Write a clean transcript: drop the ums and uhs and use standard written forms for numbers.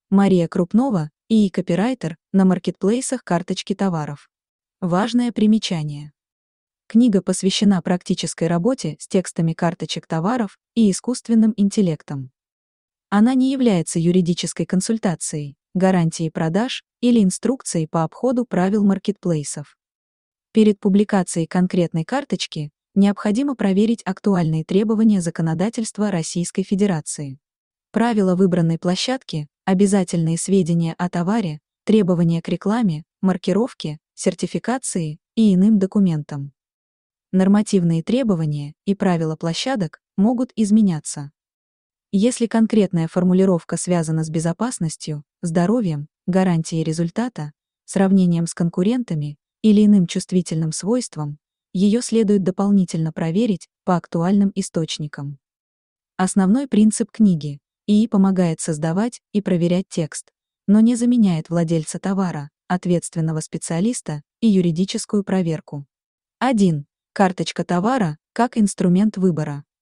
Мария Крупнова, ИИ-копирайтер на маркетплейсах карточки товаров. Важное примечание. Книга посвящена практической работе с текстами карточек товаров и искусственным интеллектом. Она не является юридической консультацией, гарантией продаж или инструкцией по обходу правил маркетплейсов. Перед публикацией конкретной карточки необходимо проверить актуальные требования законодательства Российской Федерации. Правила выбранной площадки, обязательные сведения о товаре, требования к рекламе, маркировке, сертификации и иным документам. Нормативные требования и правила площадок могут изменяться. Если конкретная формулировка связана с безопасностью, здоровьем, гарантией результата, сравнением с конкурентами или иным чувствительным свойством, ее следует дополнительно проверить по актуальным источникам. Основной принцип книги: ИИ помогает создавать и проверять текст, но не заменяет владельца товара, ответственного специалиста и юридическую проверку. 1. Карточка товара как инструмент выбора.